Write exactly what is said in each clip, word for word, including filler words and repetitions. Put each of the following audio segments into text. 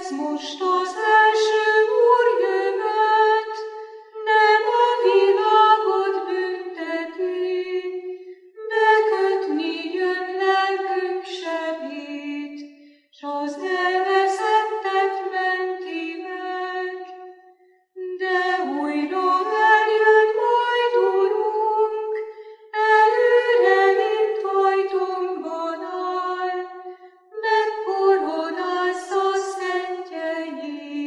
most az első Úr jövet, nem a világot bünteti, bekötni jön lelkünk sebét, s az elveszettet menti meg. De újra eljön majd Urunk, előre, mint ajtónkban áll, megkoronázza szentjeit.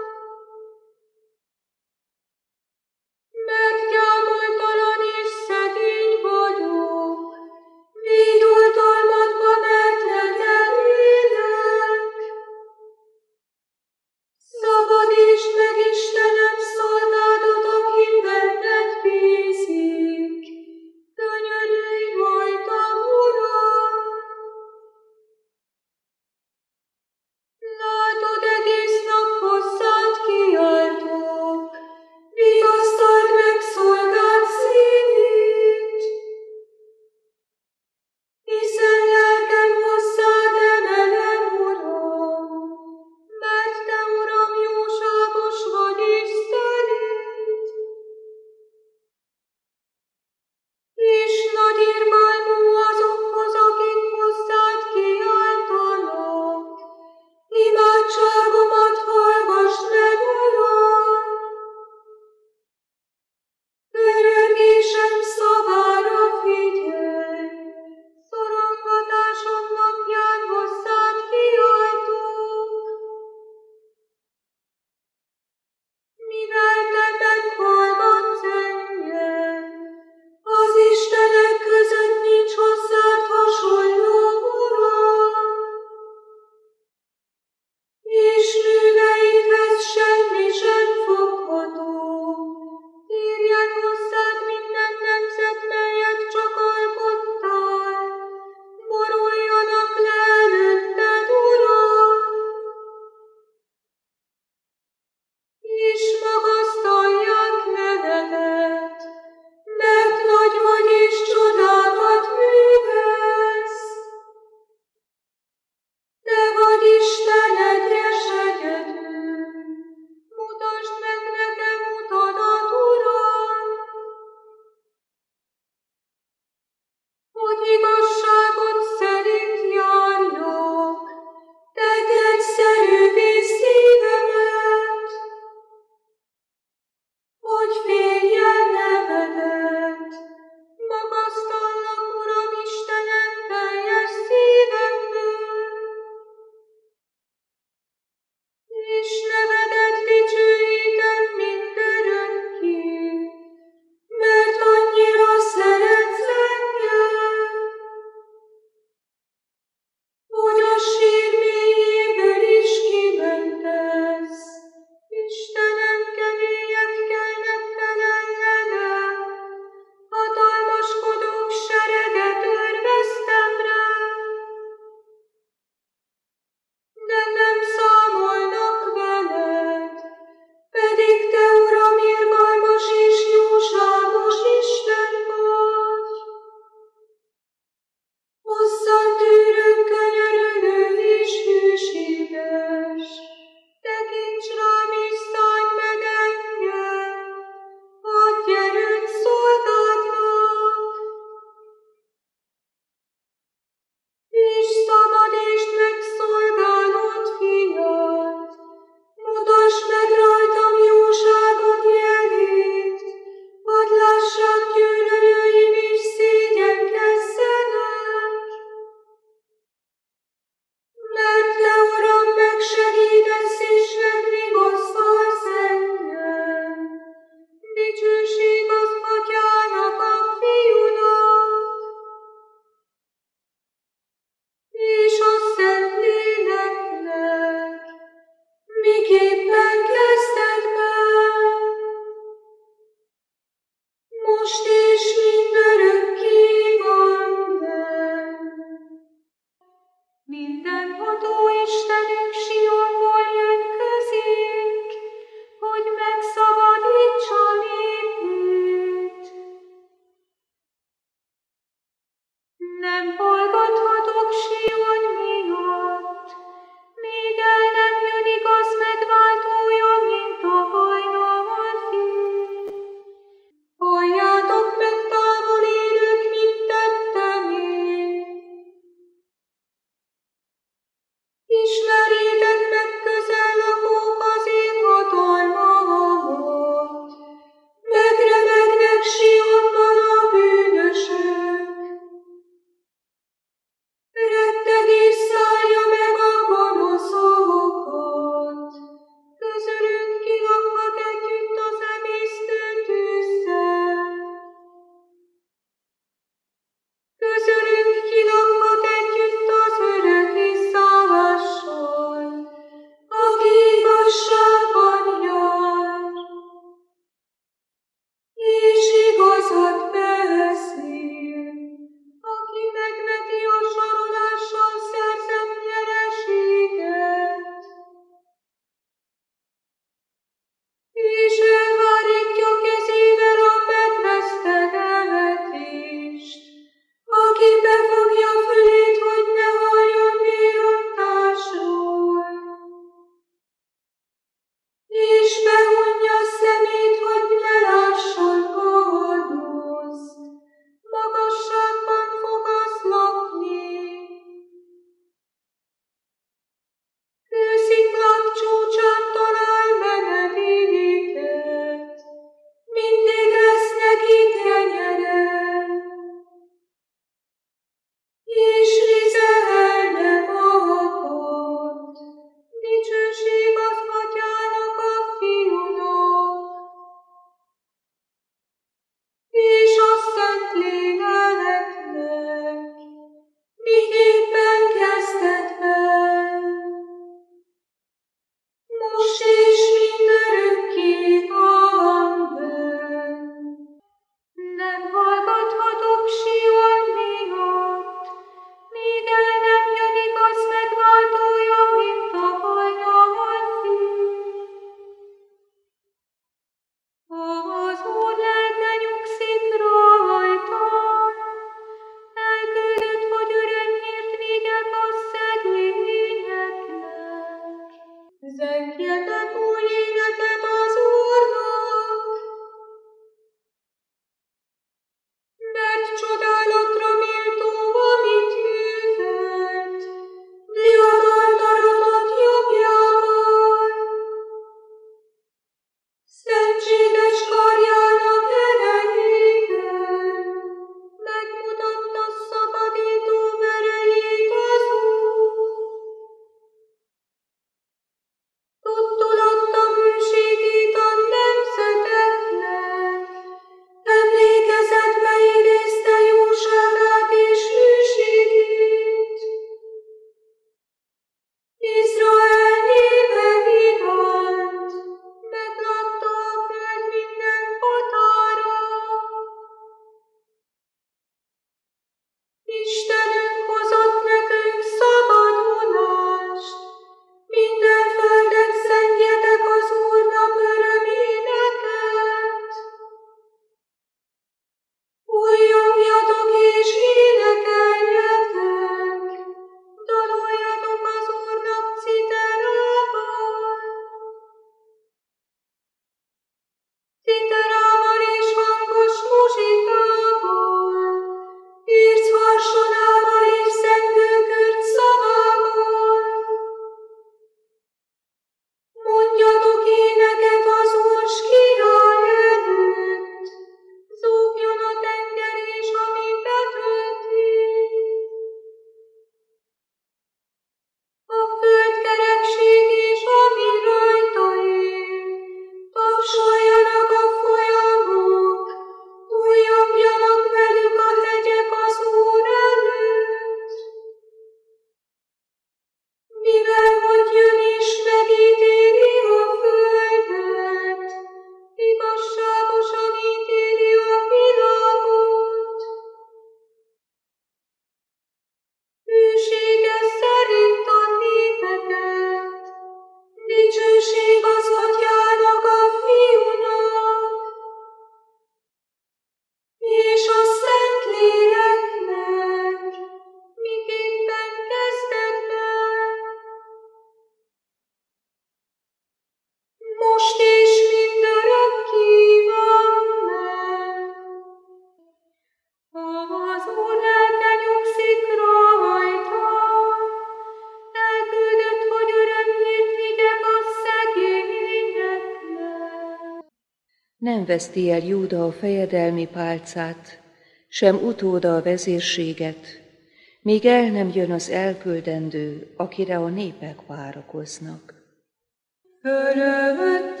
Nem veszti el Júda a fejedelmi pálcát, sem utóda a vezérséget, míg el nem jön az elküldendő, akire a népek várakoznak. Örömötted,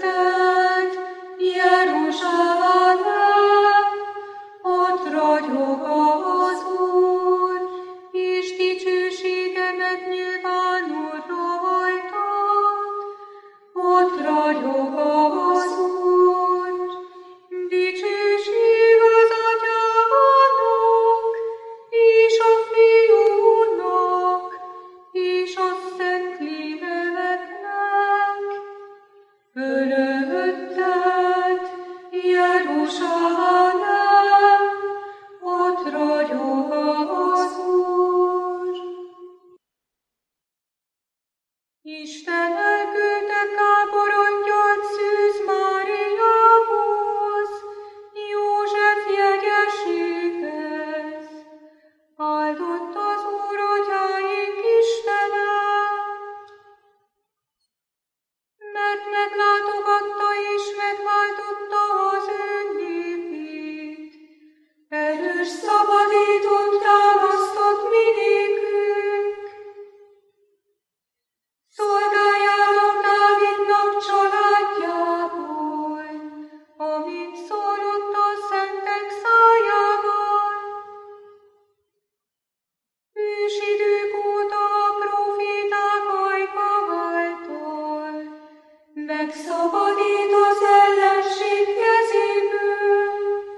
Jeruzsálem, ott ragyog az Úr, és dicsőségemet nyilvánul rajtad. Ott ragyog az Úr, dicsőség az Atyának, és a Fiúnak, és a Szentléleknek. Örömötted, Jeruzsálem, ott ragyog az Úr. Isten elküldte káporongyalt Szűz Máriához, József jegyeséghez. Áldott az Úr atyáink Istene, mert meglátogatta és megváltotta az ő népét. Erős szabadítót támasztott mi nékünk. Szolgáljátok Dávidnak családjából, amint szólott a szentek szájában. Ősidők óta a proféták ajka által megszabadít az ellenség kezéből.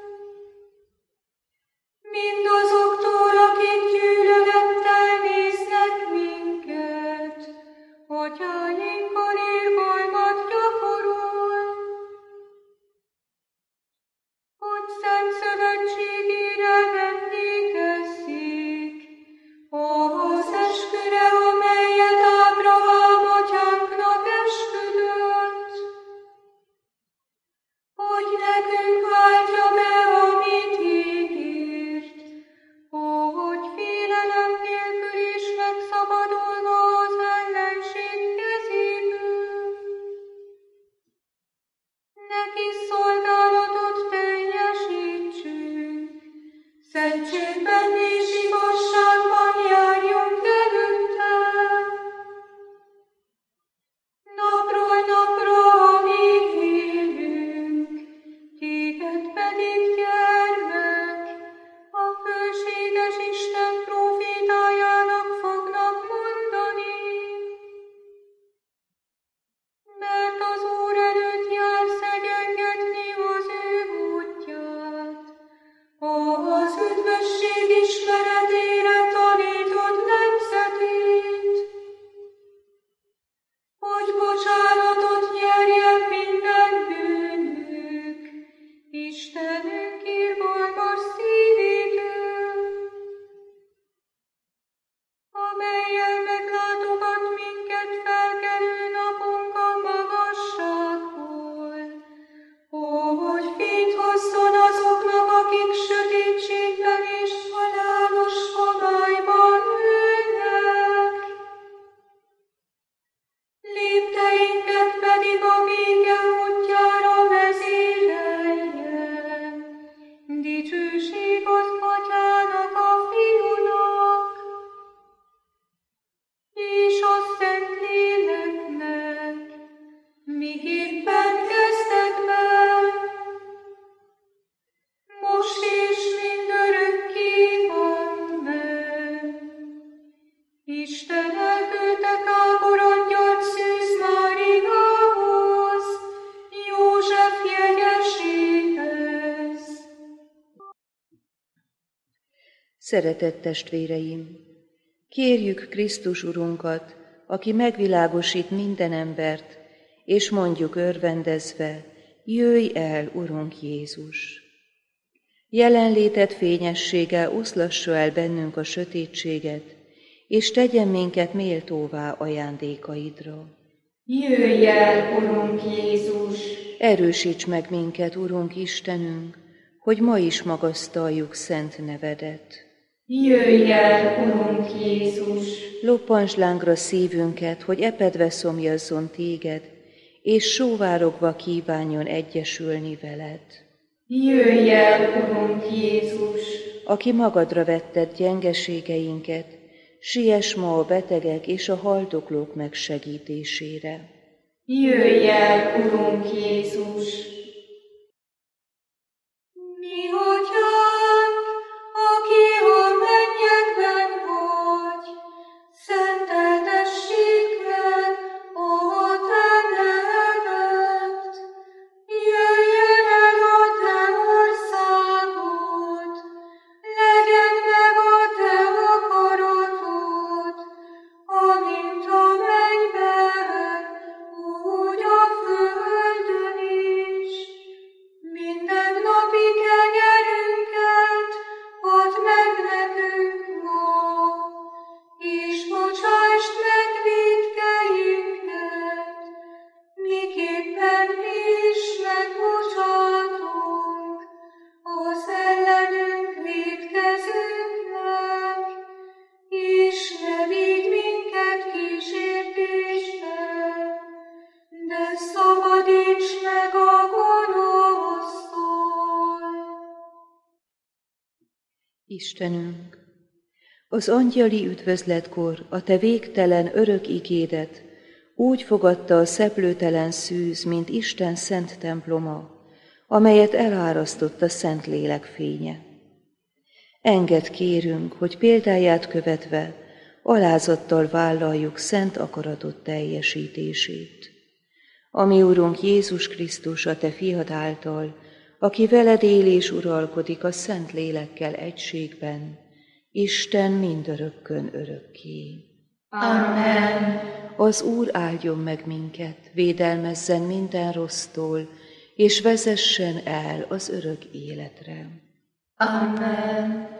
Mindazoktól, akik gyűlölettel néznek minket, atyáinkon irgalmat gyakorol. Hogy szent szövetségére emlékezzék, az esküre, amelyet Ábrahám atyánknak esküdött, hogy nekünk váltja be, amit ígért, hogy félelem nélkül is megszabadulva az ellenség kezéből. Neki szolgálatot teljesítsünk, szentségben és igazságban járjunk előtte. Napról napra, amíg élünk, téged pedig, gyermek, a fölséges Isten profétájának fognak mondani. Mert az Úr előtt jársz egyengetni az ő útját, az üdvösség ismeretére tanítod nemzetét, hogy bocsánatot nyerjen minden bűnük, Istenünk irgalmas szívétől, amellyel meglátogat minket felkelő napunk a magasságból, hogy fényt hozzon azoknak, akik sötétségben és halálos homályban ülnek. Lépteinket pedig a béke útjára vezéreljen. Dicsőség az Atyának, a Fiúnak, és a Szentléleknek, miképpen kezdetben, most és mindörökké. Amen. Isten elküldte káporongyalt Szűz Máriához, József jegyeséghez. Szeretett testvéreim, kérjük Krisztus Urunkat, aki megvilágosít minden embert, és mondjuk örvendezve, jöjj el, Urunk Jézus! Jelenléted fényességgel oszlassa el bennünk a sötétséget, és tegyen minket méltóvá ajándékaidra. Jöjj el, Urunk Jézus! Erősíts meg minket, Urunk Istenünk, hogy ma is magasztaljuk szent nevedet. Jöjj el, Urunk Jézus! Loppansd lángra szívünket, hogy epedve szomjazzon téged, és sóvárogva kívánjon egyesülni veled. Jöjj el, Urunk Jézus! Aki magadra vetted gyengeségeinket, siess ma a betegek és a haldoklók megsegítésére. Jöjj el, Urunk Jézus! Mi Atyánk, aki a mennyekben vagy, szenteltessék meg a te neved. Jöjjön el a te országod, legyen meg a te akaratod, amint a mennyben, úgy a földön is. Mindennapi kenyerünket add meg nekünk ma, és bocsásd meg vétkeinket, miképpen mi is megbocsátunk az ellenünk vétkezőknek, és ne vigy minket kísértésbe, de szabadíts meg a gonosztól. Istenünk, az angyali üdvözletkor a te végtelen örök igédet úgy fogadta a szeplőtelen szűz, mint Isten szent temploma, amelyet elárasztott a Szentlélek fénye. Engedd, kérünk, hogy példáját követve alázattal vállaljuk szent akaratot teljesítését. Ami Urunk Jézus Krisztus, a te fiad által, aki veled él és uralkodik a Szent Lélekkel egységben, Isten mindörökkön örökké. Amen. Az Úr áldjon meg minket, védelmezzen minden rossztól, és vezessen el az örök életre. Amen.